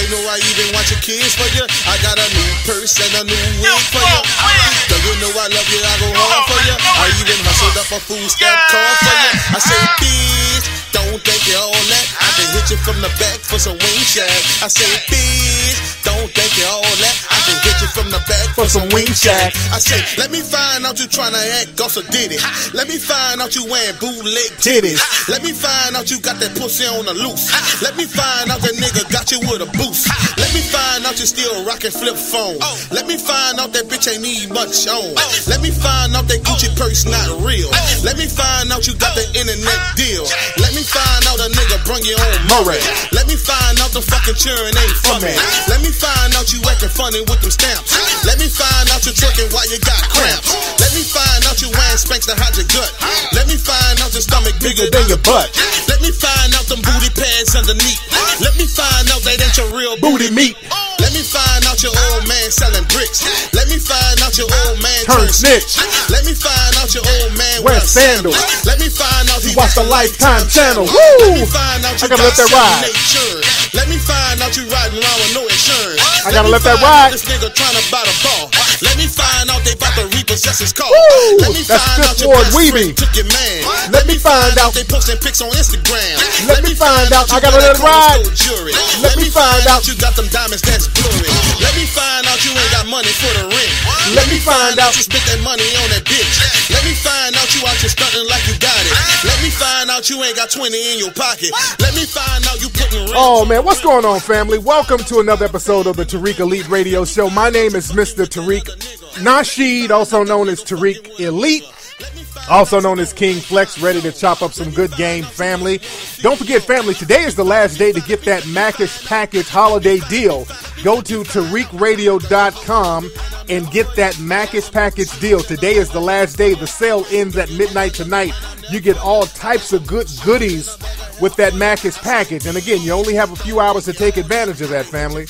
know I even want your kids for you. I got a new purse and a new wig for you. Girl, you know I love you, I go hard for you. I even hustled up a food stamp card for you. I say, bitch, don't think you all that. I can hit you from the back for some wing shack. I say, bitch, don't think you all that. I can hit you from the back for some wing shack. I say, let me find out you tryna act Gus or Diddy. Let me find out you wearing bootleg titties. Let me find out you got that pussy on the loose. Let me find out that nigga got you with a boost. Let me find out you still rockin' flip phone. Let me find out that bitch ain't need much on. Let me find out that Gucci purse not real. Let me find out you got the internet deal. Let me find out a nigga brung you on Murray. Let me find out the fucking churn ain't for me. Let me find out you acting funny with them stamps. Let me find out you twerking while you got cramps. Let me find out you wearing Spanx to hide your gut. Let me find out your stomach bigger than your butt. Let me find out them booty pads underneath. Let me find out that ain't your real booty meat. Let me find out your old man selling bricks. Let me find out your old man turn snitch. Let me find out your old man wear sandals. Let me find out he watch the Lifetime channel. Woo! Let me find out you got let that ride. Let me find out you riding around with no insurance. I gotta let that ride. This nigga trying to buy the bar. Let me find out they about to repossess his car. Let me find out your best friend took your man. Let me find out they posting pics on Instagram. Let me find out I gotta let it ride. Let me find out you got them diamonds that's blurry. Let me find out you ain't got money for the rent. Let me find out you spent that money on that bitch. Let me find out you out here stunting like you got it. Let me find out you ain't got 20 in your pocket. Let me find out you putting rent. Oh man, what's going on, family? Welcome to another episode of the Tariq Elite Radio Show. My name is Mr. Tariq Nasheed, also known as Tariq Elite, also known as King Flex, ready to chop up some good game, family. Don't forget, family, today is the last day to get that Macish Package holiday deal. Go to TariqRadio.com and get that Macish Package deal. Today is the last day. The sale ends at midnight tonight. You get all types of good goodies with that Macish Package. And again, you only have a few hours to take advantage of that, family.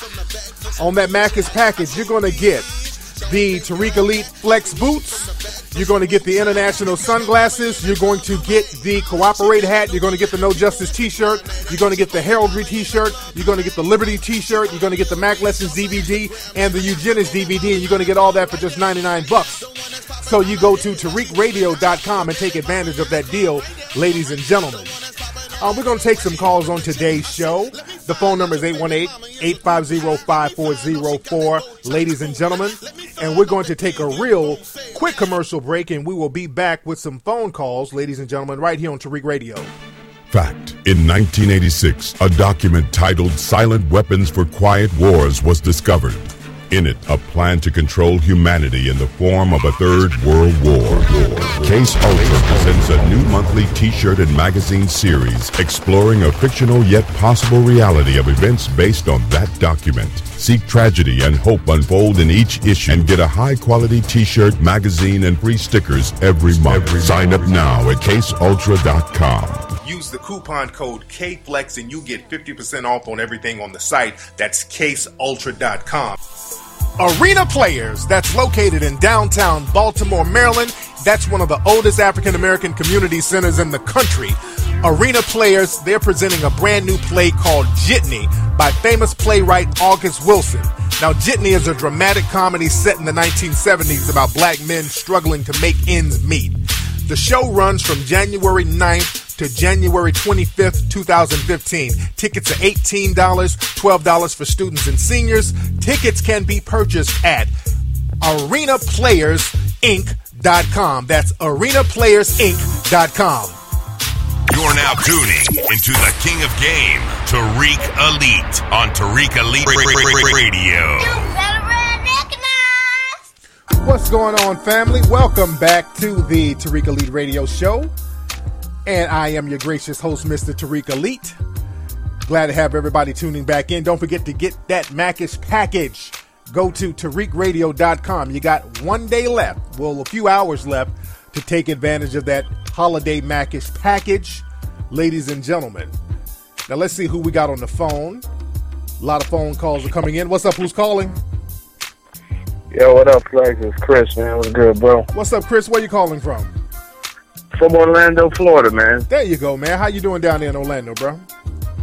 On that Macish Package, you're going to get the Tariq Elite Flex Boots. You're going to get the International Sunglasses. You're going to get the Cooperate hat. You're going to get the No Justice T-shirt. You're going to get the Heraldry T-shirt. You're going to get the Liberty T-shirt. You're going to get the Mac Lessons DVD and the Eugenics DVD. And you're going to get all that for just $99. So you go to TariqRadio.com and take advantage of that deal, ladies and gentlemen. We're going to take some calls on today's show. The phone number is 818-850-5404, ladies and gentlemen. And we're going to take a real quick commercial break, and we will be back with some phone calls, ladies and gentlemen, right here on Tariq Radio. Fact. In 1986, a document titled Silent Weapons for Quiet Wars was discovered. In it, a plan to control humanity in the form of a third world war. Case Ultra presents a new monthly t-shirt and magazine series exploring a fictional yet possible reality of events based on that document. See tragedy and hope unfold in each issue and get a high-quality t-shirt, magazine, and free stickers every month. Sign up now at CaseUltra.com. Use the coupon code KFLEX and you get 50% off on everything on the site. That's CaseUltra.com. Arena Players, that's located in downtown Baltimore, Maryland. That's one of the oldest African-American community centers in the country. Arena Players, they're presenting a brand new play called Jitney by famous playwright August Wilson. Now, Jitney is a dramatic comedy set in the 1970s about black men struggling to make ends meet. The show runs from January 9th to January 25th, 2015. Tickets are $18, $12 for students and seniors. Tickets can be purchased at arenaplayersinc.com. That's arenaplayersinc.com. You're now tuning into the King of Game, Tariq Elite, on Tariq Elite Radio. What's going on, family? Welcome back to the Tariq Elite Radio Show. And I am your gracious host, Mr. Tariq Elite. Glad to have everybody tuning back in. Don't forget to get that Macish Package. Go to TariqRadio.com. You got 1 day left, well, a few hours left, to take advantage of that holiday Macish Package, ladies and gentlemen. Now, let's see who we got on the phone. A lot of phone calls are coming in. What's up? Who's calling? Yo, what up, Flex? It's Chris, man. What's good, bro? What's up, Chris? Where you calling from? From Orlando, Florida, man. There you go, man. How you doing down there in Orlando, bro?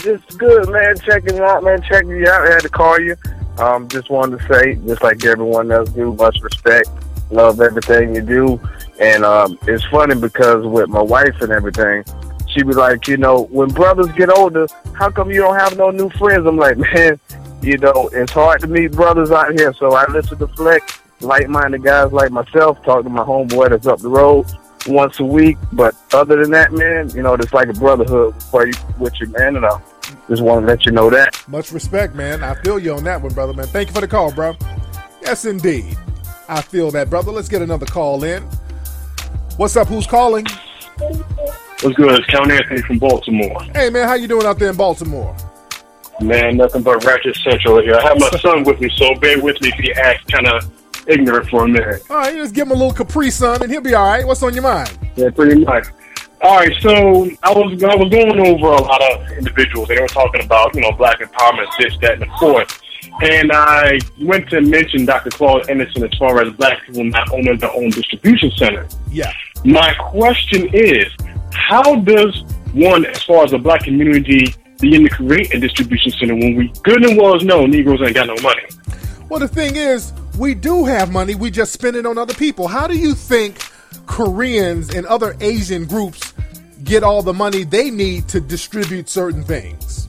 Just good, man. Checking you out, man. Checking you out. I had to call you. Just wanted to say, just like everyone else do, much respect. Love everything you do. And it's funny because with my wife and everything, she be like, you know, when brothers get older, how come you don't have no new friends? I'm like, man, you know, it's hard to meet brothers out here. So I listen to Flex, like-minded guys like myself, talk to my homeboy that's up the road once a week. But other than that, man, you know, it's like a brotherhood with you, man. And I just want to let you know that. Much respect, man. I feel you on that one, brother, man. Thank you for the call, bro. Yes, indeed. I feel that, brother. Let's get another call in. What's up? Who's calling? What's good? It's Count Anthony from Baltimore. Hey, man, how you doing out there in Baltimore? Man, nothing but Ratchet Central here. I have my son with me, so bear with me if he acts kind of ignorant for a minute. All right, you just give him a little Capri Sun, and he'll be all right. What's on your mind? Yeah, pretty much. All right, so I was going over a lot of individuals. They were talking about, you know, black empowerment, this, that, and the fourth. And I went to mention Dr. Claude Anderson as far as black people not owning their own distribution center. Yeah. My question is, how does one, as far as the black community, begin to create a distribution center when we good and well know Negroes ain't got no money? Well, the thing is, we do have money. We just spend it on other people. How do you think Koreans and other Asian groups get all the money they need to distribute certain things?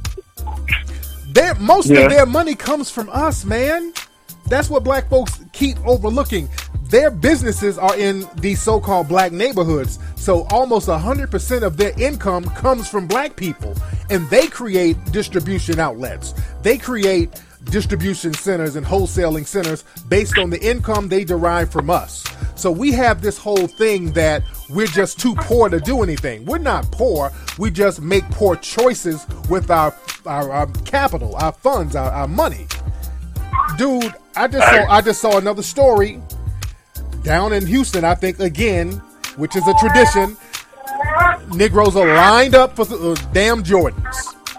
Most of their money comes from us, man. That's what black folks keep overlooking. Their businesses are in these so-called black neighborhoods. So almost 100% of their income comes from black people. And they create distribution outlets. They create distribution centers and wholesaling centers based on the income they derive from us. So we have this whole thing that we're just too poor to do anything. We're not poor. We just make poor choices with our capital, our funds, our money. Dude, I just saw another story down in Houston, I think, again, which is a tradition. Negroes are lined up for damn Jordans.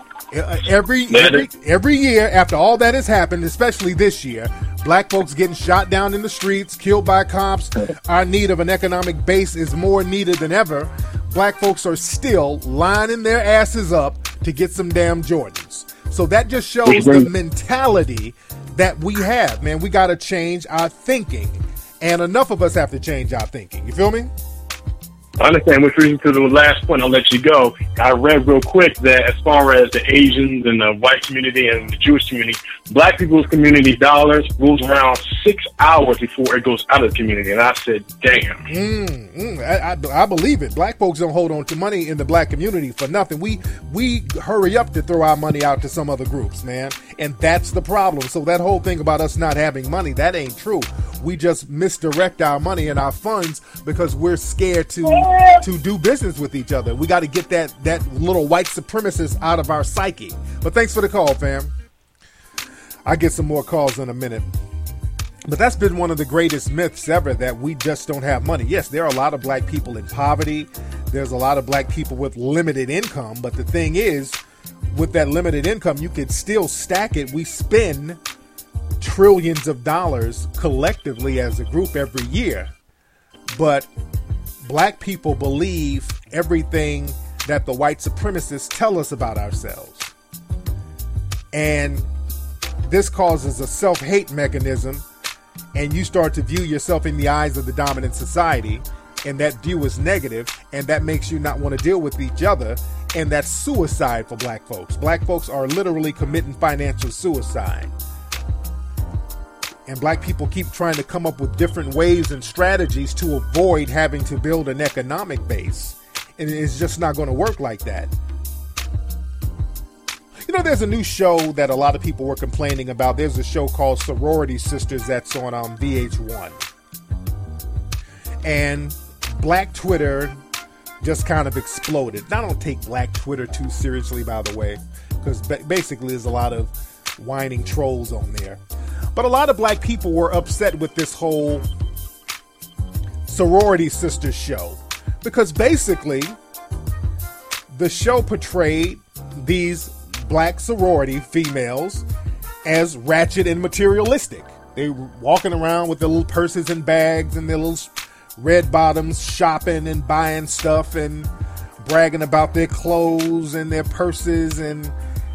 Every year after all that has happened, especially this year, black folks getting shot down in the streets, killed by cops. Our need of an economic base is more needed than ever. Black folks are still lining their asses up to get some damn Jordans. So that just shows the mentality that we have, man. We got to change our thinking. And enough of us have to change our thinking. You feel me? I understand. Which brings me to the last point. I'll let you go. I read real quick that as far as the Asians and the white community and the Jewish community, black people's community dollars goes around 6 hours before it goes out of the community. And I said, damn. I believe it. Black folks don't hold on to money in the black community for nothing. We hurry up to throw our money out to some other groups, man. And that's the problem. So that whole thing about us not having money, that ain't true. We just misdirect our money and our funds because we're scared to do business with each other. We got to get that little white supremacist out of our psyche. But thanks for the call, fam. I'll get some more calls in a minute. But that's been one of the greatest myths ever, that we just don't have money. Yes, there are a lot of black people in poverty. There's a lot of black people with limited income. But the thing is, with that limited income, you could still stack it. We spend trillions of dollars collectively as a group every year. But black people believe everything that the white supremacists tell us about ourselves. And this causes a self-hate mechanism, and you start to view yourself in the eyes of the dominant society, and that view is negative, and that makes you not want to deal with each other, and that's suicide for black folks. Black folks are literally committing financial suicide. And black people keep trying to come up with different ways and strategies to avoid having to build an economic base. And it's just not going to work like that. You know, there's a new show that a lot of people were complaining about. There's a show called Sorority Sisters that's on VH1. And black Twitter just kind of exploded. And I don't take black Twitter too seriously, by the way, because basically there's a lot of whining trolls on there. But a lot of black people were upset with this whole Sorority Sisters show, because basically the show portrayed these black sorority females as ratchet and materialistic. They were walking around with their little purses and bags and their little red bottoms, shopping and buying stuff and bragging about their clothes and their purses and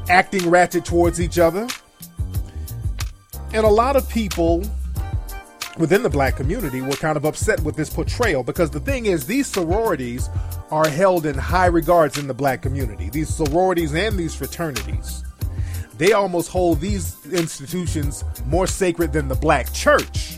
acting ratchet towards each other. And a lot of people within the black community were kind of upset with this portrayal, because the thing is, these sororities are held in high regards in the black community. These sororities and these fraternities, they almost hold these institutions more sacred than the black church.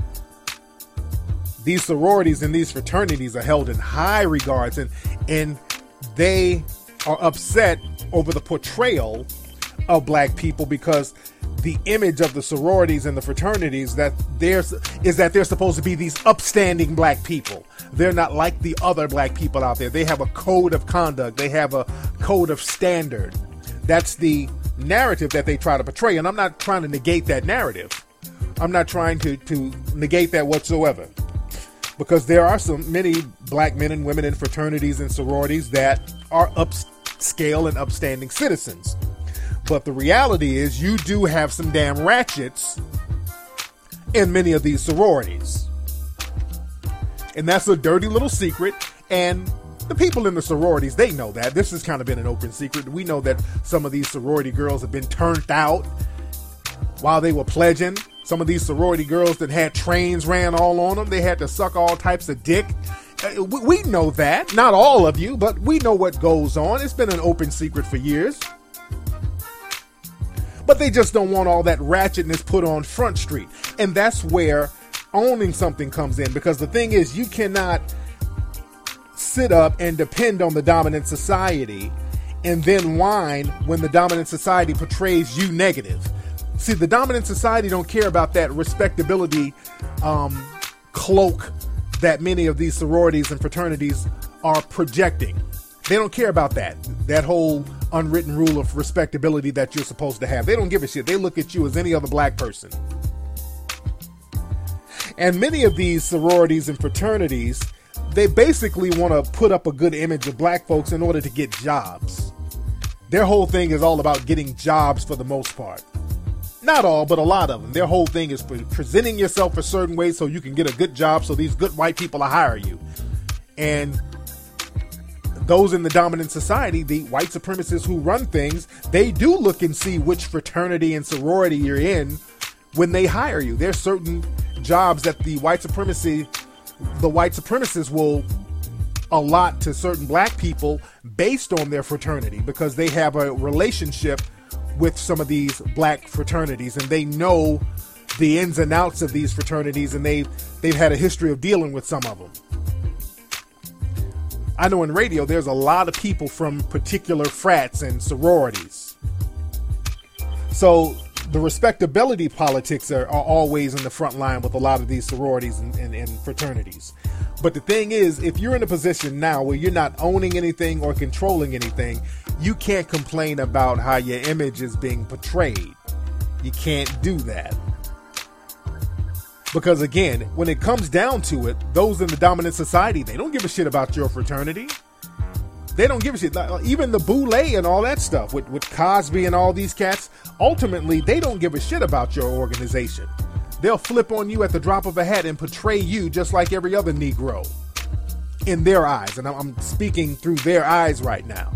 These sororities and these fraternities are held in high regards, and they are upset over the portrayal of black people, because the image of the sororities and the fraternities that they're supposed to be these upstanding black people. They're not like the other black people out there. They have a code of conduct. They have a code of standard. That's the narrative that they try to portray. And I'm not trying to negate that narrative. I'm not trying to negate that whatsoever. Because there are many black men and women in fraternities and sororities that are upscale and upstanding citizens. But the reality is, you do have some damn ratchets in many of these sororities. And that's a dirty little secret. And the people in the sororities, they know that. This has kind of been an open secret. We know that some of these sorority girls have been turned out while they were pledging. Some of these sorority girls that had trains ran all on them. They had to suck all types of dick. We know that. Not all of you, but we know what goes on. It's been an open secret for years. But they just don't want all that ratchetness put on Front Street. And that's where owning something comes in. Because the thing is, you cannot sit up and depend on the dominant society and then whine when the dominant society portrays you negative. See, the dominant society don't care about that respectability cloak that many of these sororities and fraternities are projecting. They don't care about that whole unwritten rule of respectability that you're supposed to have. They don't give a shit. They look at you as any other black person. And many of these sororities and fraternities, they basically want to put up a good image of black folks in order to get jobs. Their whole thing is all about getting jobs for the most part. Not all, but a lot of them. Their whole thing is presenting yourself a certain way so you can get a good job, so these good white people will hire you. And those in the dominant society, the white supremacists who run things, they do look and see which fraternity and sorority you're in when they hire you. There's certain jobs that the white supremacists will allot to certain black people based on their fraternity, because they have a relationship with some of these black fraternities and they know the ins and outs of these fraternities, and they've had a history of dealing with some of them. I know in radio, there's a lot of people from particular frats and sororities. So the respectability politics are always in the front line with a lot of these sororities and fraternities. But the thing is, if you're in a position now where you're not owning anything or controlling anything, you can't complain about how your image is being portrayed. You can't do that. Because again, when it comes down to it, those in the dominant society, they don't give a shit about your fraternity. They don't give a shit. Even the Boule and all that stuff with Cosby and all these cats, ultimately, they don't give a shit about your organization. They'll flip on you at the drop of a hat and portray you just like every other Negro in their eyes. And I'm speaking through their eyes right now.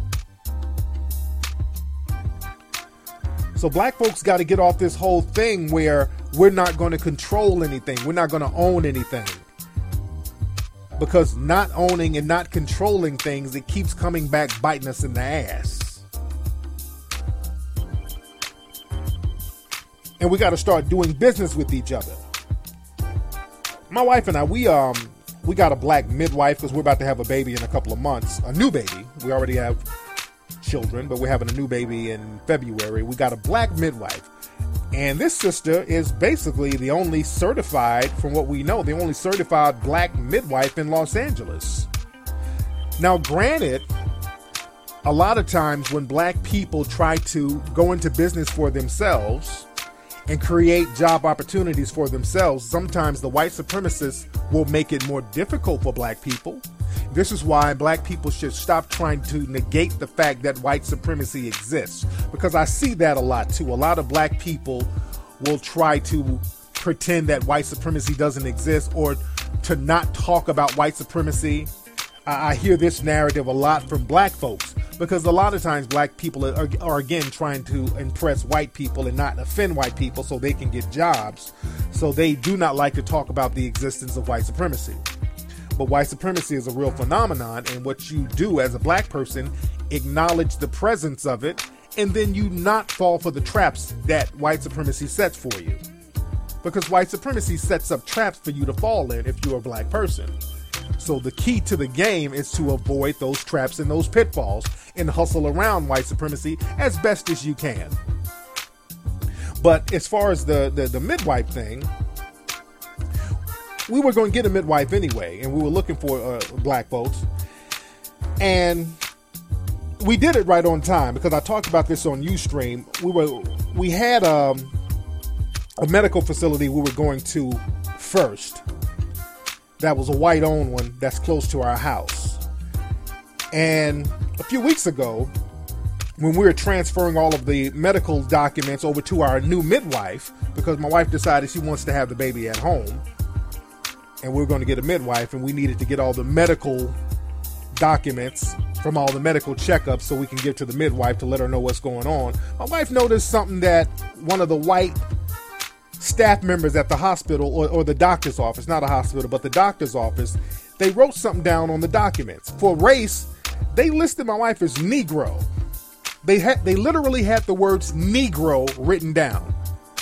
So black folks got to get off this whole thing where we're not going to control anything. We're not going to own anything. Because not owning and not controlling things, it keeps coming back biting us in the ass. And we got to start doing business with each other. My wife and I, we got a black midwife because we're about to have a baby in a couple of months. A new baby. We already have children, but we're having a new baby in February. We got a black midwife. And this sister is basically the only certified, from what we know, the only certified black midwife in Los Angeles. Now, granted, a lot of times when black people try to go into business for themselves and create job opportunities for themselves, sometimes the white supremacists will make it more difficult for black people. This is why black people should stop trying to negate the fact that white supremacy exists. Because I see that a lot too. A lot of black people will try to pretend that white supremacy doesn't exist, or to not talk about white supremacy I hear this narrative a lot from black folks, because a lot of times black people are again trying to impress white people and not offend white people so they can get jobs. So they do not like to talk about the existence of white supremacy. But white supremacy is a real phenomenon, and what you do as a black person, acknowledge the presence of it, and then you not fall for the traps that white supremacy sets for you. Because white supremacy sets up traps for you to fall in if you're a black person. So the key to the game is to avoid those traps and those pitfalls and hustle around white supremacy as best as you can. But as far as the midwife thing, we were going to get a midwife anyway, and we were looking for black folks. And we did it right on time, because I talked about this on Ustream. We had a medical facility we were going to first. That was a white-owned one that's close to our house. And a few weeks ago, when we were transferring all of the medical documents over to our new midwife, because my wife decided she wants to have the baby at home, and we were going to get a midwife, and we needed to get all the medical documents from all the medical checkups so we can give to the midwife to let her know what's going on. My wife noticed something that one of the white staff members at the hospital, or the doctor's office, not a hospital, but the doctor's office, they wrote something down on the documents. For race, they listed my wife as Negro. They literally had the words Negro written down.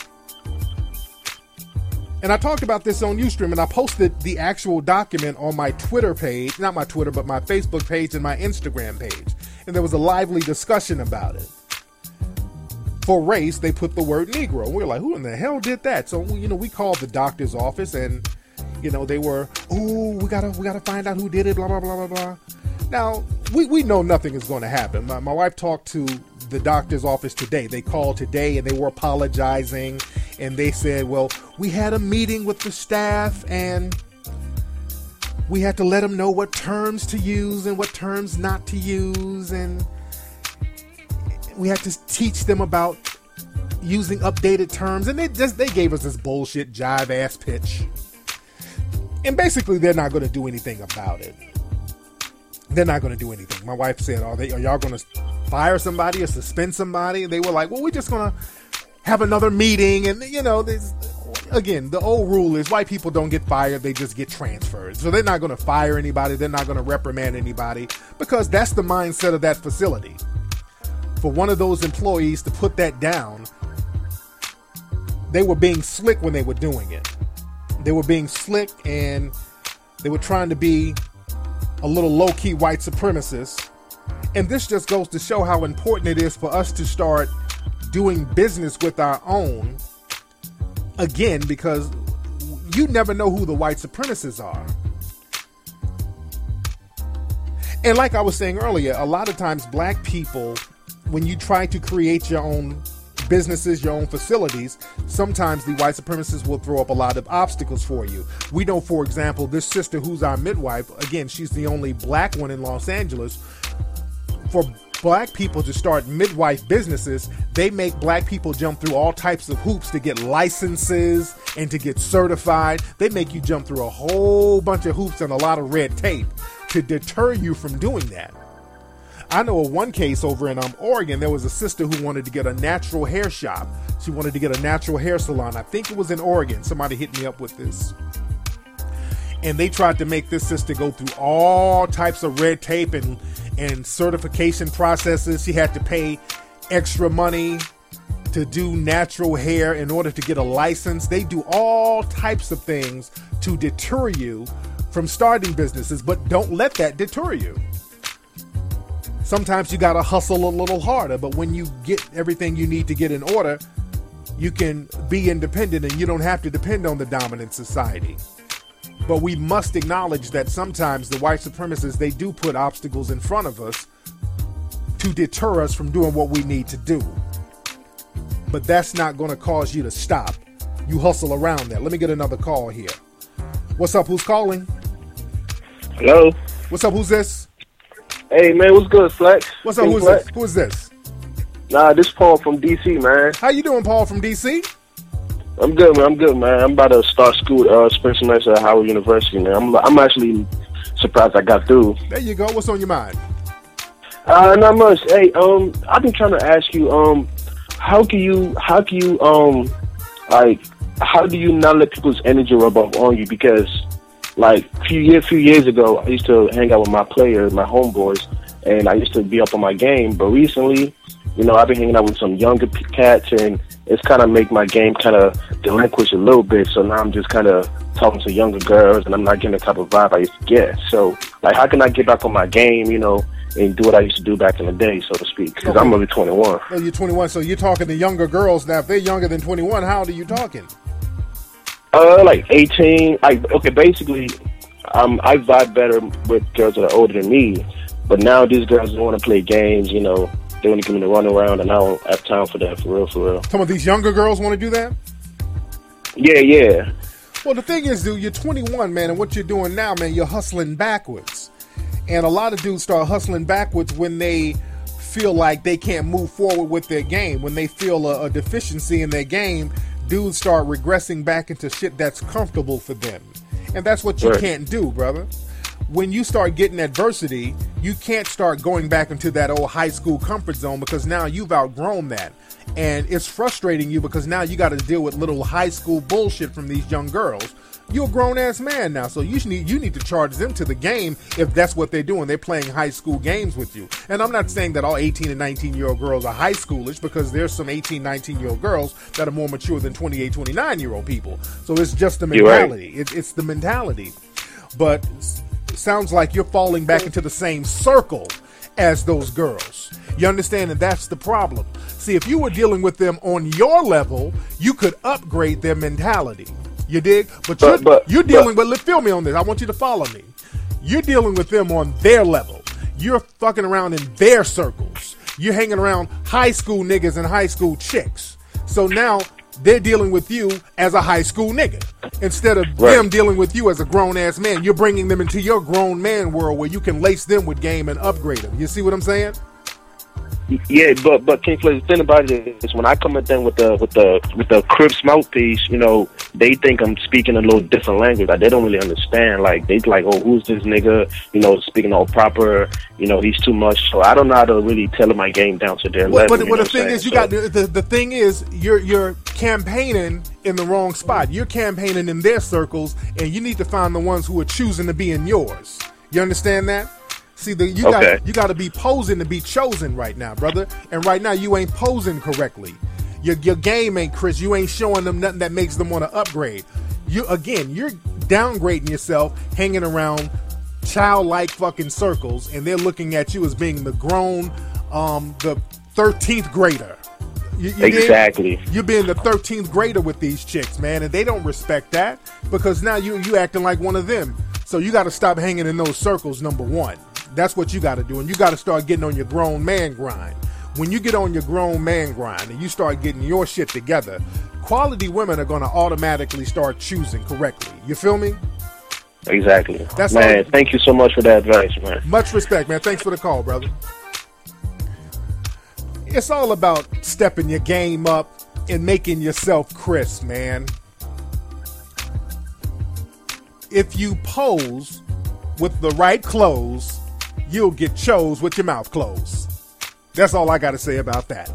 And I talked about this on Ustream, and I posted the actual document on my Twitter page, not my Twitter, but my Facebook page and my Instagram page. And there was a lively discussion about it. For race, they put the word Negro. We were like, who in the hell did that? So, we called the doctor's office, and, they were, we gotta find out who did it, blah, blah, blah, blah, blah. Now, we know nothing is going to happen. My wife talked to the doctor's office today. They called today, and they were apologizing, and they said, well, we had a meeting with the staff, and we had to let them know what terms to use and what terms not to use, and we had to teach them about using updated terms, and they gave us this bullshit jive ass pitch. And basically, they're not going to do anything about it. They're not going to do anything. My wife said, are y'all going to fire somebody or suspend somebody? And they were like, well, we're just going to have another meeting. And, again, the old rule is white people don't get fired. They just get transferred. So they're not going to fire anybody. They're not going to reprimand anybody, because that's the mindset of that facility. For one of those employees to put that down, they were being slick when they were doing it. They were being slick, and they were trying to be a little low-key white supremacists. And this just goes to show how important it is for us to start doing business with our own, again, because you never know who the white supremacists are. And like I was saying earlier, a lot of times black people, when you try to create your own businesses, your own facilities, sometimes the white supremacists will throw up a lot of obstacles for you. We know, for example, this sister who's our midwife, again, she's the only black one in Los Angeles. For black people to start midwife businesses, they make black people jump through all types of hoops to get licenses and to get certified. They make you jump through a whole bunch of hoops and a lot of red tape to deter you from doing that. I know of one case over in Oregon, there was a sister who wanted to get a natural hair shop. She wanted to get a natural hair salon. I think it was in Oregon. Somebody hit me up with this. And they tried to make this sister go through all types of red tape and certification processes. She had to pay extra money to do natural hair in order to get a license. They do all types of things to deter you from starting businesses, but don't let that deter you. Sometimes you got to hustle a little harder, but when you get everything you need to get in order, you can be independent and you don't have to depend on the dominant society. But we must acknowledge that sometimes the white supremacists, they do put obstacles in front of us to deter us from doing what we need to do. But that's not going to cause you to stop. You hustle around that. Let me get another call here. What's up? Who's calling? Hello. What's up? Who's this? Hey, man, what's good, Flex? What's up? Who's this? Who is this? Nah, this Paul from D.C., man. How you doing, Paul from D.C.? I'm good, man. I'm about to start school, spring semester at Howard University, man. I'm actually surprised I got through. There you go. What's on your mind? Not much. Hey, I've been trying to ask you, how do you not let people's energy rub off on you? Because, like, a few years ago, I used to hang out with my homeboys, and I used to be up on my game. But recently, you know, I've been hanging out with some younger cats, and it's kind of make my game kind of delinquish a little bit. So now I'm just kind of talking to younger girls, and I'm not getting the type of vibe I used to get. So, like, how can I get back on my game, you know, and do what I used to do back in the day, so to speak? Because I'm only 21. Oh, you're 21, so you're talking to younger girls. Now, if they're younger than 21, how old are you talking? Like 18. Basically, I vibe better with girls that are older than me. But now these girls don't want to play games, you know. They want to give me the run around, and I don't have time for that, for real. Some of these younger girls want to do that? Yeah. Well, the thing is, dude, you're 21, man, and what you're doing now, man, you're hustling backwards. And a lot of dudes start hustling backwards when they feel like they can't move forward with their game. When they feel a deficiency in their game, dudes start regressing back into shit that's comfortable for them. And that's what you can't do, brother. When you start getting adversity, you can't start going back into that old high school comfort zone, because now you've outgrown that. And it's frustrating you because now you got to deal with little high school bullshit from these young girls. You're a grown-ass man now, so you need to charge them to the game if that's what they're doing. They're playing high school games with you. And I'm not saying that all 18 and 19-year-old girls are high schoolish, because there's some 18, 19-year-old girls that are more mature than 28, 29-year-old people. So it's just the mentality. Right. It's the mentality. But it sounds like you're falling back into the same circle as those girls. You understand? And that's the problem. See, if you were dealing with them on your level, you could upgrade their mentality. You dig? But you're dealing with, feel me on this. I want you to follow me. You're dealing with them on their level. You're fucking around in their circles. You're hanging around high school niggas and high school chicks. So now they're dealing with you as a high school nigga. Instead of them dealing with you as a grown-ass man, you're bringing them into your grown man world where you can lace them with game and upgrade them. You see what I'm saying? Yeah, but King Flair, the thing about it is when I come at them with the Crips mouthpiece, you know, they think I'm speaking a little different language. Like, they don't really understand. Like, they like, oh, who's this nigga? You know, speaking all proper. You know, he's too much. So I don't know how to really tailor my game down to their level. But the thing is, the thing is, you're campaigning in the wrong spot. You're campaigning in their circles, and you need to find the ones who are choosing to be in yours. You understand that? See, you got to be posing to be chosen right now, brother. And right now, you ain't posing correctly. Your game ain't Chris. You ain't showing them nothing that makes them want to upgrade. You're downgrading yourself, hanging around childlike fucking circles, and they're looking at you as being the grown, the 13th grader. Exactly. You're being the 13th grader with these chicks, man, and they don't respect that, because now you acting like one of them. So you got to stop hanging in those circles, number one. That's what you got to do, and you got to start getting on your grown man grind. When you get on your grown man grind and you start getting your shit together, quality women are going to automatically start choosing correctly. You feel me? Exactly. Thank you so much for that advice, man. Much respect, man. Thanks for the call, brother. It's all about stepping your game up and making yourself crisp, man. If you pose with the right clothes, you'll get chose with your mouth closed. That's all I got to say about that.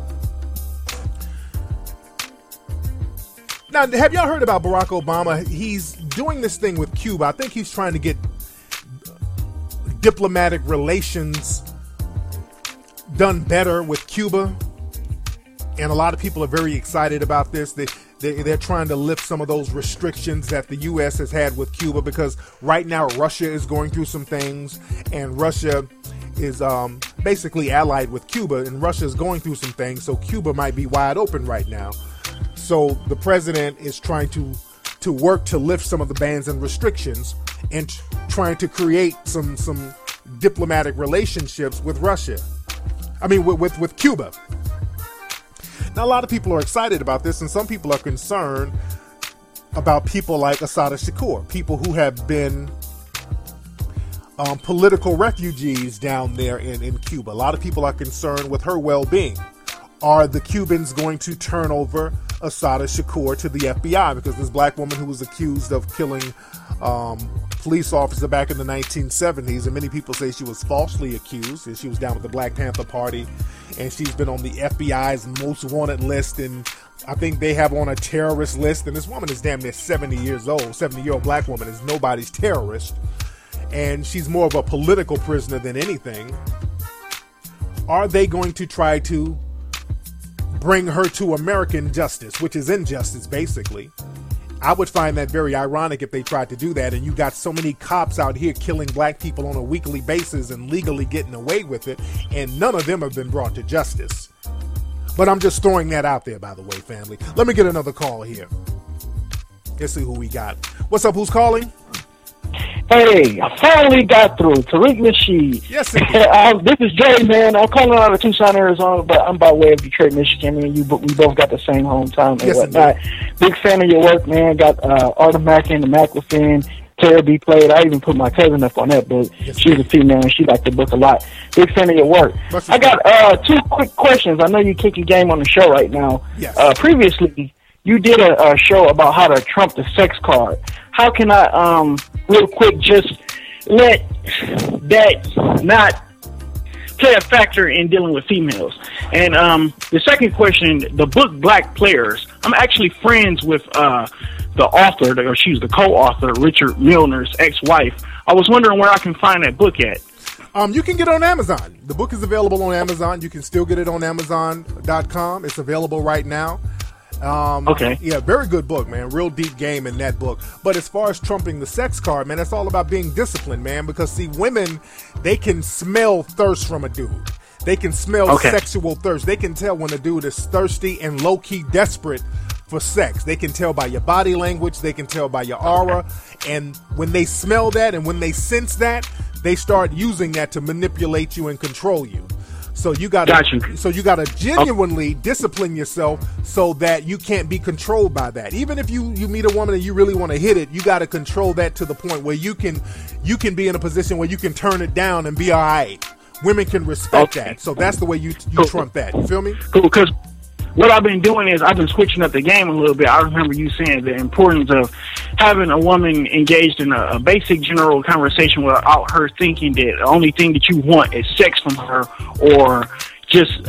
Now, have y'all heard about Barack Obama? He's doing this thing with Cuba. I think he's trying to get diplomatic relations done better with Cuba. And a lot of people are very excited about this. They're trying to lift some of those restrictions that the U.S. has had with Cuba, because right now Russia is going through some things, and Russia is basically allied with Cuba, and Russia is going through some things, so Cuba might be wide open right now. So the president is trying to work to lift some of the bans and restrictions, and trying to create some diplomatic relationships with Russia. I mean, with Cuba. Now, a lot of people are excited about this, and some people are concerned about people like Assata Shakur, people who have been political refugees down there in Cuba. A lot of people are concerned with her well-being. Are the Cubans going to turn over Assata Shakur to the FBI? Because this black woman who was accused of killing police officer back in the 1970s, and many people say she was falsely accused, and she was down with the Black Panther Party, and she's been on the FBI's most wanted list, and I think they have on a terrorist list, and this woman is damn near 70 years old. 70-year-old black woman is nobody's terrorist, and she's more of a political prisoner than anything. Are they going to try to bring her to American justice, which is injustice, basically? I would find that very ironic if they tried to do that, and you got so many cops out here killing black people on a weekly basis and legally getting away with it, and none of them have been brought to justice. But I'm just throwing that out there, by the way, family. Let me get another call here. Let's see who we got. What's up? Who's calling? Hey, I finally got through. Tariq Nasheed. Yes, this is Jay, man. I'm calling out of Tucson, Arizona, but I'm by way of Detroit, Michigan. Me and we both got the same hometown and whatnot. Big fan of your work, man. Got Arda Mack and the McLaughlin. Tara B. played. I even put my cousin up on that book. Yes, she's a female and she liked the book a lot. Big fan of your work. I got 2 quick questions. I know you kick your game on the show right now. Yes. Previously, you did a show about how to trump the sex card. How can I, real quick, just let that not play a factor in dealing with females? And the second question, the book Black Players, I'm actually friends with the author, or she's the co-author, Richard Milner's ex-wife. I was wondering where I can find that book at. You can get it on Amazon. The book is available on Amazon. You can still get it on Amazon.com. It's available right now. Okay. Yeah, very good book, man. Real deep game in that book. But as far as trumping the sex card, man, it's all about being disciplined, man. Because, see, women, they can smell thirst from a dude. They can smell sexual thirst. They can tell when a dude is thirsty and low-key desperate for sex. They can tell by your body language. They can tell by your aura. And when they smell that and when they sense that, they start using that to manipulate you and control you. So you gotta genuinely discipline yourself so that you can't be controlled by that. Even if you meet a woman and you really want to hit it, you got to control that to the point where you can be in a position where you can turn it down and be all right. Women can respect that. So that's the way you trump that. You feel me? Cool, because what I've been doing is I've been switching up the game a little bit. I remember you saying the importance of having a woman engaged in a basic general conversation without her thinking that the only thing that you want is sex from her, or just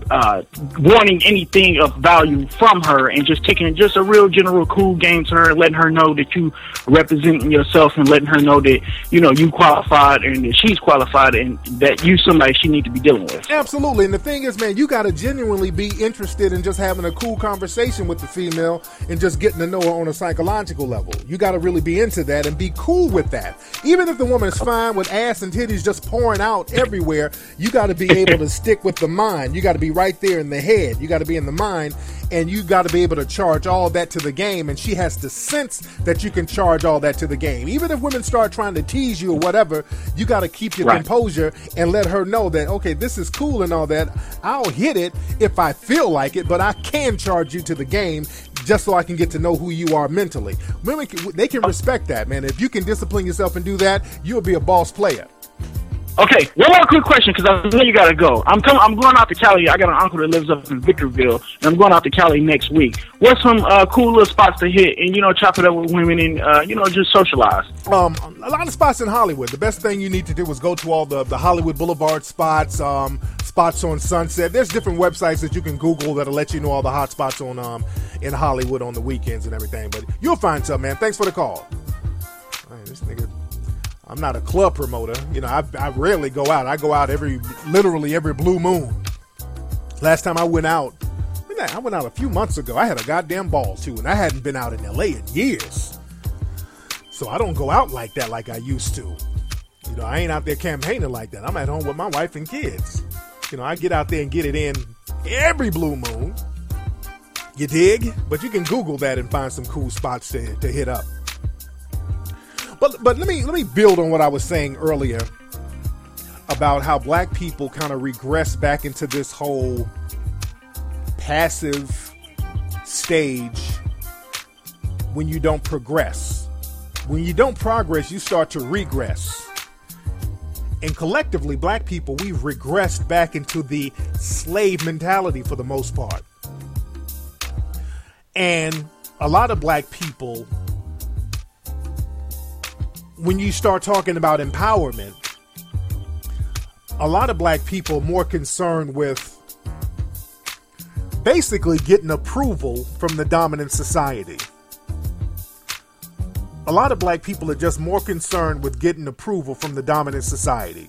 wanting anything of value from her, and just taking just a real general cool game to her, letting her know that you representing yourself and letting her know that, you know, you qualified and that she's qualified and that you somebody she need to be dealing with. Absolutely. And the thing is, man, you got to genuinely be interested in just having a cool conversation with the female and just getting to know her on a psychological level. You got to really be into that and be cool with that. Even if the woman is fine with ass and titties just pouring out everywhere, you got to be able to stick with the mind. You got to be right there in the head. You got to be in the mind, and you got to be able to charge all that to the game, and she has to sense that you can charge all that to the game. Even if women start trying to tease you or whatever, you got to keep your composure and let her know that, okay, this is cool and all that. I'll hit it if I feel like it, but I can charge you to the game just so I can get to know who you are mentally. Women, they can respect that, man. If you can discipline yourself and do that, you'll be a boss player. Okay, one more quick question, because I know you gotta go. I'm going out to Cali. I got an uncle that lives up in Victorville, and I'm going out to Cali next week. What's some cool little spots to hit and, you know, chop it up with women and, you know, just socialize? A lot of spots in Hollywood. The best thing you need to do is go to all the Hollywood Boulevard spots, spots on Sunset. There's different websites that you can Google that'll let you know all the hot spots on in Hollywood on the weekends and everything. But you'll find something, man. Thanks for the call. Man, this nigga, I'm not a club promoter. You know, I rarely go out. I go out literally every blue moon. Last time I went out a few months ago. I had a goddamn ball too, and I hadn't been out in LA in years. So I don't go out like that like I used to. You know, I ain't out there campaigning like that. I'm at home with my wife and kids. You know, I get out there and get it in every blue moon. You dig? But you can Google that and find some cool spots to hit up. But let me build on what I was saying earlier about how black people kind of regress back into this whole passive stage when you don't progress. When you don't progress, you start to regress. And collectively, black people, we've regressed back into the slave mentality for the most part. And a lot of black people when you start talking about empowerment, a lot of black people are more concerned with basically getting approval from the dominant society. A lot of black people are just more concerned with getting approval from the dominant society.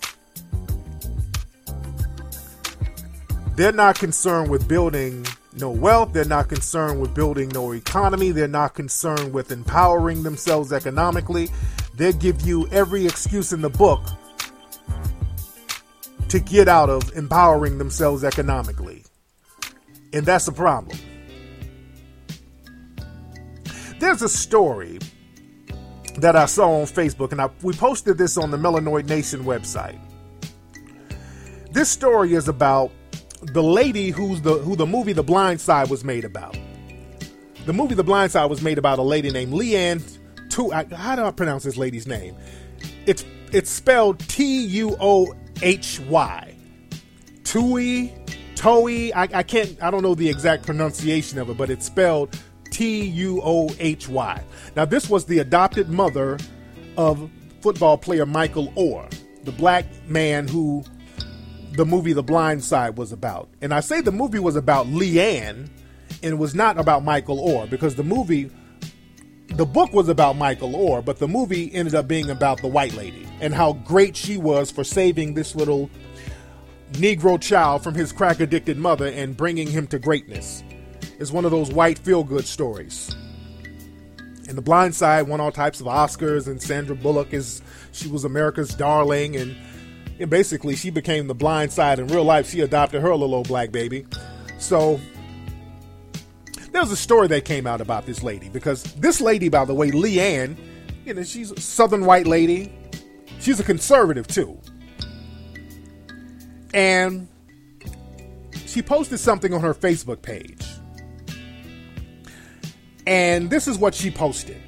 They're not concerned with building no wealth. They're not concerned with building no economy. They're not concerned with empowering themselves economically. They give you every excuse in the book to get out of empowering themselves economically. And that's a problem. There's a story that I saw on Facebook, and we posted this on the Melanoid Nation website. This story is about the lady who the movie The Blind Side was made about. The movie The Blind Side was made about a lady named Leanne. How do I pronounce this lady's name? It's spelled Tuohy. Toei. I don't know the exact pronunciation of it, but it's spelled Tuohy. Now, this was the adopted mother of football player Michael Oher, the black man who the movie The Blind Side was about. And I say the movie was about Leanne, and it was not about Michael Oher, because the book was about Michael Oher, but the movie ended up being about the white lady and how great she was for saving this little Negro child from his crack-addicted mother and bringing him to greatness. It's one of those white feel-good stories. And The Blind Side won all types of Oscars, and Sandra Bullock she was America's darling, and basically she became the Blind Side in real life. She adopted her little old black baby. So there was a story that came out about this lady, because this lady, by the way, Leanne, she's a Southern white lady. She's a conservative too. And she posted something on her Facebook page. And this is what she posted.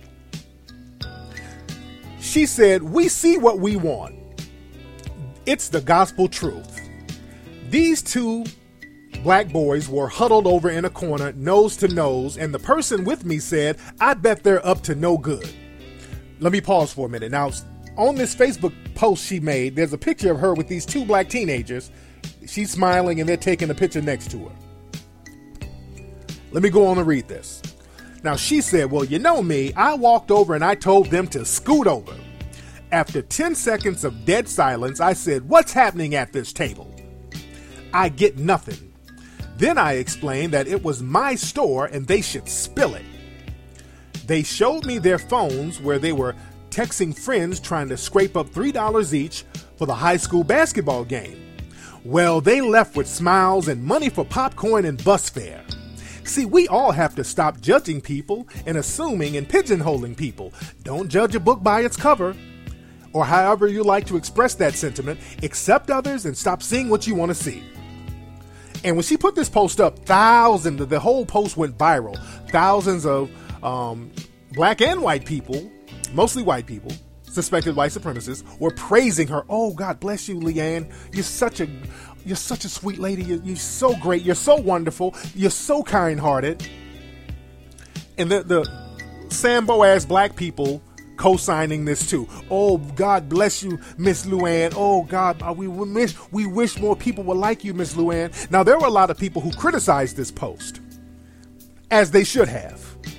She said, "We see what we want. It's the gospel truth. These two black boys were huddled over in a corner, nose to nose, and the person with me said, 'I bet they're up to no good.'" Let me pause for a minute. Now, on this Facebook post she made, there's a picture of her with these two black teenagers. She's smiling, and they're taking a picture next to her. Let me go on and read this. Now, she said, "Well, you know me, I walked over and I told them to scoot over. After 10 seconds of dead silence, I said, 'What's happening at this table?' I get nothing. Then I explained that it was my store and they should spill it. They showed me their phones where they were texting friends trying to scrape up $3 each for the high school basketball game. Well, they left with smiles and money for popcorn and bus fare. See, we all have to stop judging people and assuming and pigeonholing people. Don't judge a book by its cover. Or however you like to express that sentiment, accept others and stop seeing what you want to see." And when she put this post up, the whole post went viral. Thousands of black and white people, mostly white people, suspected white supremacists, were praising her. "Oh, God bless you, Leanne. You're such a sweet lady. You're so great. You're so wonderful. You're so kind-hearted." And the Sambo-ass black people co-signing this too. "Oh, God bless you, Miss Luann. Oh, God, we wish more people were like you, Miss Luann." Now, there were a lot of people who criticized this post, as they should have.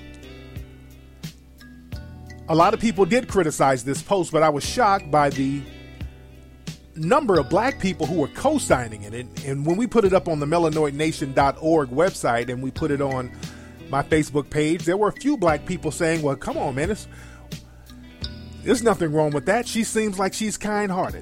A lot of people did criticize this post, but I was shocked by the number of black people who were co-signing it. And when we put it up on the melanoidnation.org website and we put it on my Facebook page, there were a few black people saying, "Well, come on, man, there's nothing wrong with that. She seems like she's kind-hearted."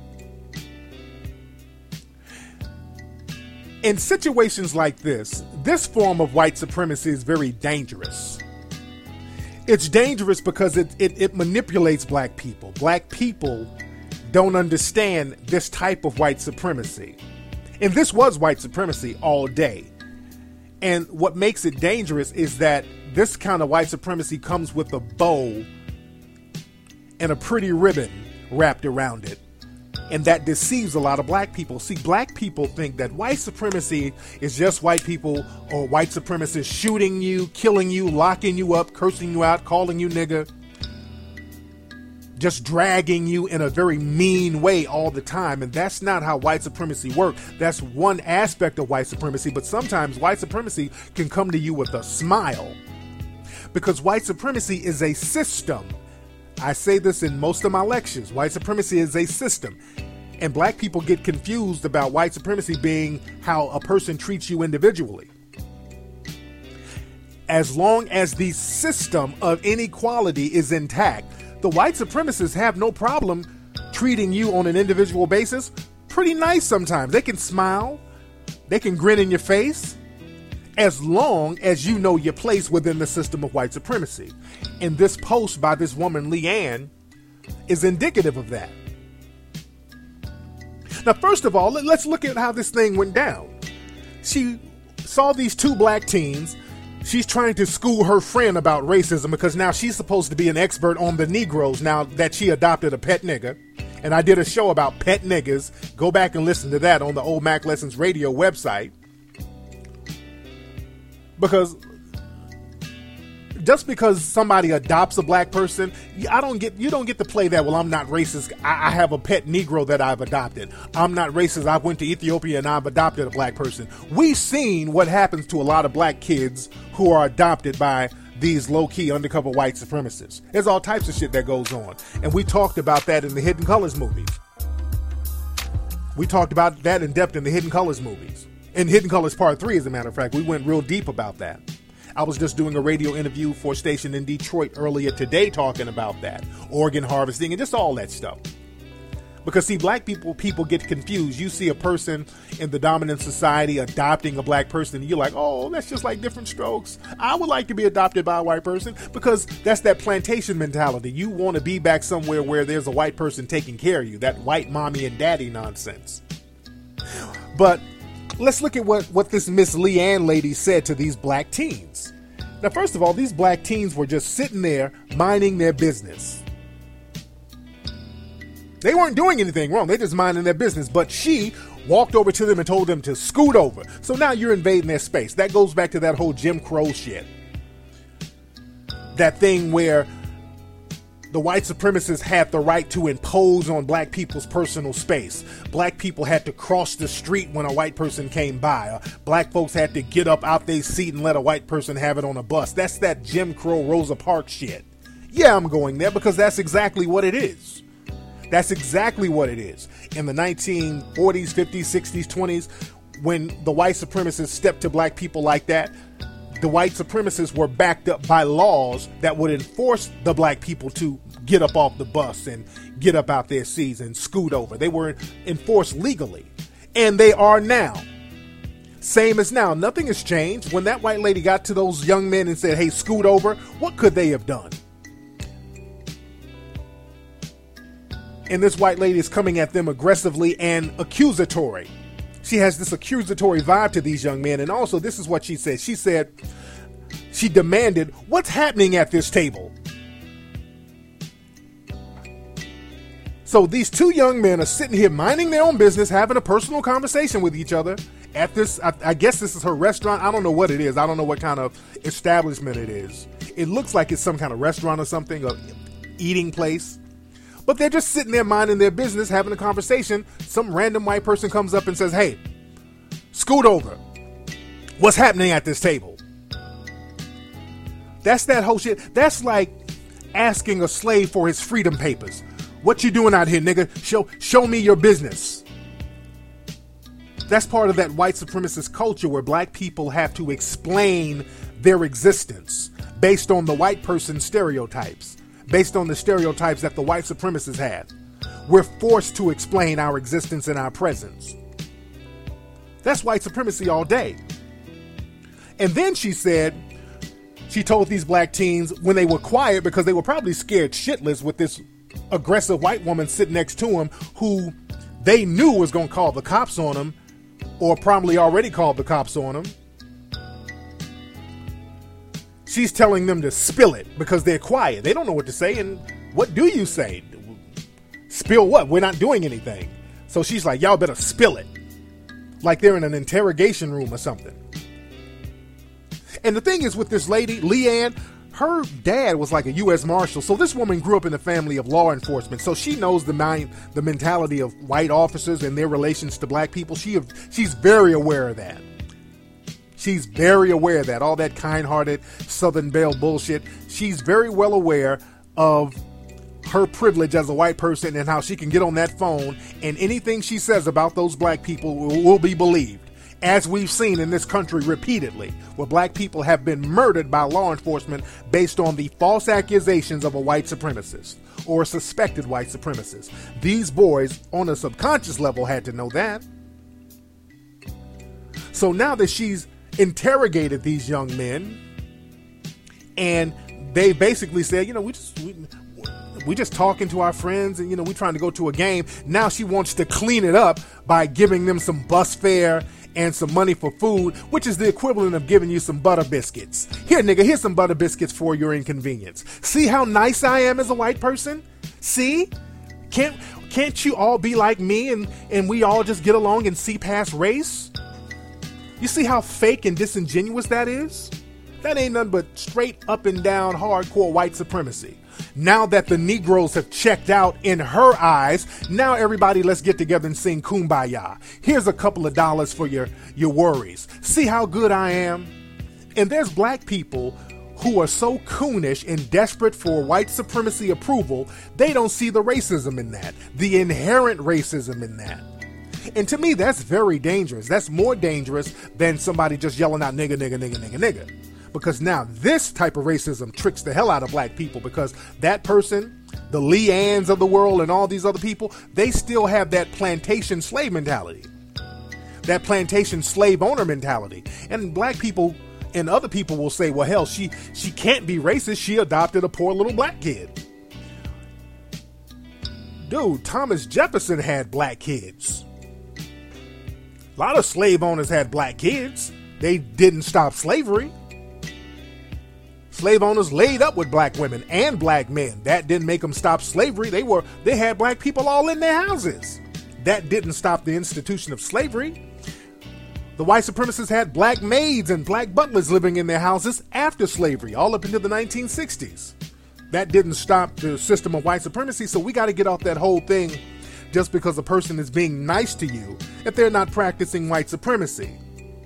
In situations like this form of white supremacy is very dangerous. It's dangerous because it manipulates black people. Black people don't understand this type of white supremacy. And this was white supremacy all day. And what makes it dangerous is that this kind of white supremacy comes with a bow and a pretty ribbon wrapped around it. And that deceives a lot of black people. See, black people think that white supremacy is just white people or white supremacists shooting you, killing you, locking you up, cursing you out, calling you nigger. just dragging you in a very mean way all the time. And that's not how white supremacy works. That's one aspect of white supremacy, but sometimes white supremacy can come to you with a smile. Because white supremacy is a system. I say this in most of my lectures. White supremacy is a system. And black people get confused about white supremacy being how a person treats you individually. As long as the system of inequality is intact, the white supremacists have no problem treating you on an individual basis pretty nice sometimes. They can smile, they can grin in your face, as long as you know your place within the system of white supremacy. And this post by this woman, Leanne, is indicative of that. Now, first of all, let's look at how this thing went down. She saw these two black teens. She's trying to school her friend about racism because now she's supposed to be an expert on the Negroes now that she adopted a pet nigger. And I did a show about pet niggers. Go back and listen to that on the Old Mac Lessons Radio website. Because just because somebody adopts a black person, you don't get to play that, well, I'm not racist. I have a pet Negro that I've adopted. I'm not racist. I went to Ethiopia and I've adopted a black person. We've seen what happens to a lot of black kids who are adopted by these low-key undercover white supremacists. There's all types of shit that goes on. And we talked about that in the Hidden Colors movies. We talked about that in depth in the Hidden Colors movies. In Hidden Colors Part 3, as a matter of fact, we went real deep about that. I was just doing a radio interview for a station in Detroit earlier today talking about that. Organ harvesting and just all that stuff. Because, see, black people get confused. You see a person in the dominant society adopting a black person, and you're like, oh, that's just like different strokes. I would like to be adopted by a white person, because that's that plantation mentality. You want to be back somewhere where there's a white person taking care of you, that white mommy and daddy nonsense. But let's look at what this Miss Leanne lady said to these black teens. Now, first of all, these black teens were just sitting there minding their business. They weren't doing anything wrong. They just minding their business. But she walked over to them and told them to scoot over. So now you're invading their space. That goes back to that whole Jim Crow shit. That thing where the white supremacists had the right to impose on black people's personal space. Black people had to cross the street when a white person came by. Black folks had to get up out their seat and let a white person have it on a bus. That's that Jim Crow Rosa Parks shit. Yeah, I'm going there because that's exactly what it is. That's exactly what it is. In the 1940s, 50s, 60s, 20s, when the white supremacists stepped to black people like that, the white supremacists were backed up by laws that would enforce the black people to get up off the bus and get up out their seats and scoot over. They were enforced legally. And they are now. Same as now. Nothing has changed. When that white lady got to those young men and said, hey, scoot over, what could they have done? And this white lady is coming at them aggressively and accusatory. She has this accusatory vibe to these young men. And also, this is what she said. She said, she demanded, what's happening at this table? So these two young men are sitting here minding their own business, having a personal conversation with each other at this, I guess this is her restaurant. I don't know what it is. I don't know what kind of establishment it is. It looks like it's some kind of restaurant or something, or eating place. But they're just sitting there minding their business, having a conversation. Some random white person comes up and says, hey, scoot over. What's happening at this table? That's that whole shit. That's like asking a slave for his freedom papers. What you doing out here, nigga? Show me your business. That's part of that white supremacist culture where black people have to explain their existence based on the white person's stereotypes. Based on the stereotypes that the white supremacists had. We're forced to explain our existence and our presence. That's white supremacy all day. And then she said, she told these black teens when they were quiet because they were probably scared shitless with this aggressive white woman sitting next to them who they knew was going to call the cops on them, or probably already called the cops on them. She's telling them to spill it because they're quiet. They don't know what to say. And what do you say? Spill what? We're not doing anything. So she's like, y'all better spill it. Like they're in an interrogation room or something. And the thing is with this lady, Leanne, her dad was like a U.S. Marshal, so this woman grew up in a family of law enforcement, so she knows the mentality of white officers and their relations to black people. She's very aware of that. She's very aware of that, all that kind-hearted Southern Belle bullshit. She's very well aware of her privilege as a white person and how she can get on that phone and anything she says about those black people will be believed. As we've seen in this country repeatedly, where black people have been murdered by law enforcement based on the false accusations of a white supremacist or a suspected white supremacist. These boys, on a subconscious level, had to know that. So now that she's interrogated these young men, and they basically said, we just talking to our friends and, we trying to go to a game. Now she wants to clean it up by giving them some bus fare and some money for food, which is the equivalent of giving you some butter biscuits. Here, nigga, here's some butter biscuits for your inconvenience. See how nice I am as a white person? See? Can't you all be like me and we all just get along and see past race? You see how fake and disingenuous that is? That ain't nothing but straight up and down hardcore white supremacy. Now that the Negroes have checked out in her eyes, now everybody let's get together and sing Kumbaya. Here's a couple of dollars for your worries. See how good I am? And there's black people who are so coonish and desperate for white supremacy approval, they don't see the racism in that, the inherent racism in that. And to me, that's very dangerous. That's more dangerous than somebody just yelling out nigga, nigga, nigga, nigga, nigga. Because now this type of racism tricks the hell out of black people, because that person, the Lee Ann's of the world and all these other people, they still have that plantation slave mentality, that plantation slave owner mentality. And black people and other people will say, well, hell, she can't be racist. She adopted a poor little black kid. Dude, Thomas Jefferson had black kids. A lot of slave owners had black kids. They didn't stop slavery. Slave owners laid up with black women and black men. That didn't make them stop slavery. They had black people all in their houses. That didn't stop the institution of slavery. The white supremacists had black maids and black butlers living in their houses after slavery, all up into the 1960s. That didn't stop the system of white supremacy. So we got to get off that whole thing just because a person is being nice to you if they're not practicing white supremacy.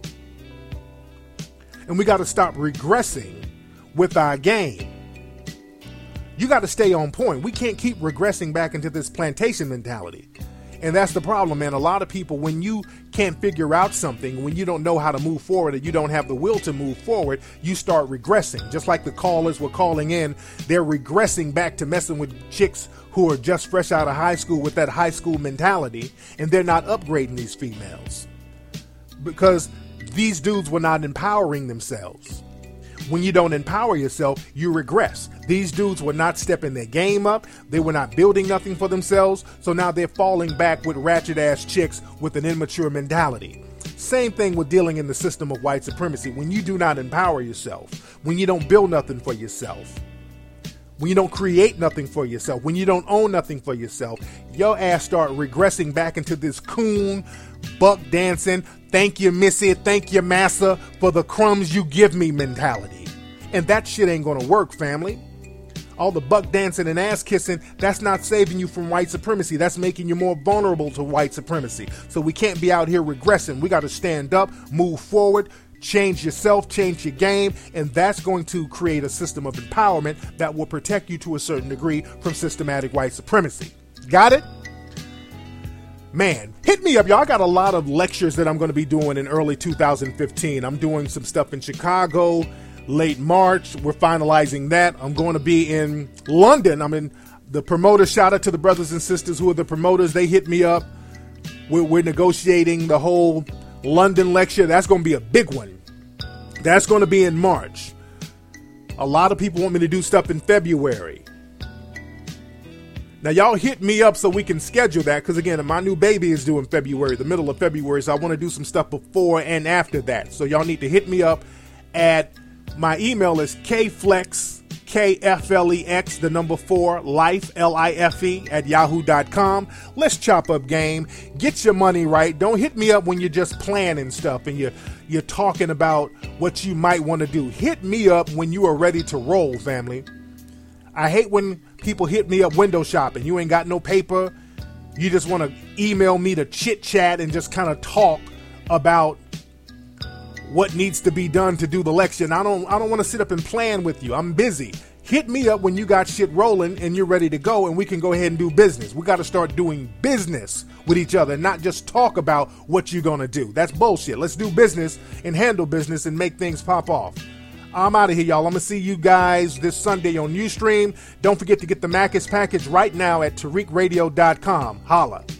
And we got to stop regressing with our game. You got to stay on point. We can't keep regressing back into this plantation mentality. And that's the problem, man. A lot of people, when you can't figure out something, when you don't know how to move forward and you don't have the will to move forward, you start regressing. Just like the callers were calling in, they're regressing back to messing with chicks who are just fresh out of high school with that high school mentality, and they're not upgrading these females because these dudes were not empowering themselves. When you don't empower yourself, you regress. These dudes were not stepping their game up. They were not building nothing for themselves. So now they're falling back with ratchet ass chicks with an immature mentality. Same thing with dealing in the system of white supremacy. When you do not empower yourself, when you don't build nothing for yourself, when you don't create nothing for yourself, when you don't own nothing for yourself, your ass start regressing back into this coon, buck dancing, thank you, Missy, thank you, massa, for the crumbs you give me mentality. And that shit ain't gonna work, family. All the buck dancing and ass kissing, that's not saving you from white supremacy. That's making you more vulnerable to white supremacy. So we can't be out here regressing. We gotta stand up, move forward, change yourself, change your game, and that's going to create a system of empowerment that will protect you to a certain degree from systematic white supremacy. Got it? Man, hit me up, y'all. I got a lot of lectures that I'm going to be doing in early 2015. I'm doing some stuff in Chicago, late March. We're finalizing that. I'm going to be in London. I'm in the promoters. Shout out to the brothers and sisters who are the promoters. They hit me up. We're negotiating the whole London lecture. That's going to be a big one. That's going to be in March. A lot of people want me to do stuff in February. Now, y'all hit me up so we can schedule that, because, again, my new baby is due in February, the middle of February, so I want to do some stuff before and after that. So y'all need to hit me up at, my email is kflex, KFLEX, the number 4, life, LIFE, at yahoo.com. Let's chop up game. Get your money right. Don't hit me up when you're just planning stuff and you're talking about what you might want to do. Hit me up when you are ready to roll, family. I hate when people hit me up window shopping. You ain't got no paper. You just want to email me to chit chat and just kind of talk about what needs to be done to do the election. I don't want to sit up and plan with you. I'm busy. Hit me up when you got shit rolling and you're ready to go, and we can go ahead and do business. We got to start doing business with each other, not just talk about what you're going to do. That's bullshit. Let's do business and handle business and make things pop off. I'm out of here, y'all. I'm going to see you guys this Sunday on Ustream. Don't forget to get the Macus package right now at TariqRadio.com. Holla.